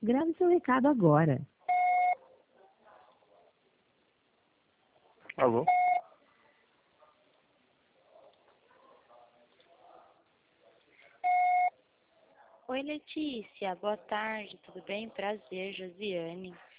Grave seu recado agora. Alô? Oi, Letícia. Boa tarde. Tudo bem? Prazer, Josiane.